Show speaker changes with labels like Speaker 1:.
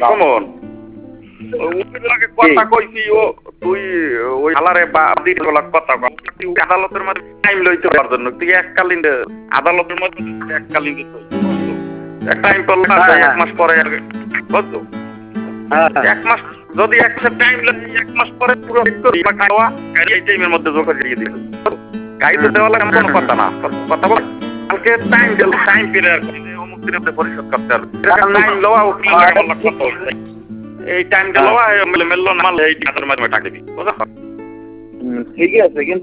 Speaker 1: common কথা কইছি ও তুই ওই হালারে বা কথা আদালতের মধ্যে টাইম লইতে পারার জন্য তুই এককালীন আদালতের মধ্যে এককালীন টাইম করলে এক মাস পরে বুঝছো এক মাস যদি এক মাসের টাইম লাগে এক মাস পরে পুরো খাওয়া এই টাইমের মধ্যে জোর করে দিয়ে দিবে গাইতে দেওয়া লাগে কোনো কথা না কথা বল কালকে টাইম দিল টাইম পিরিয়ড অমুক দিনের মধ্যে পরিশোধ করতে হবে টাইম লওয়া এই টাইম গেল মেললো না এই টাকার মাধ্যমে টাকা দিবি বুঝছো
Speaker 2: ঠিকই আছে কিন্তু